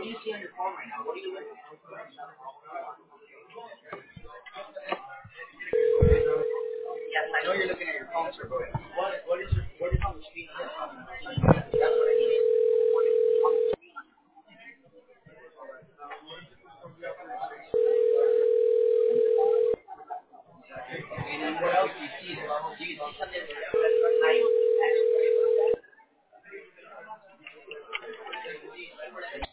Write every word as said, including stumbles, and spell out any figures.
And then what else do you see there? Do you see something?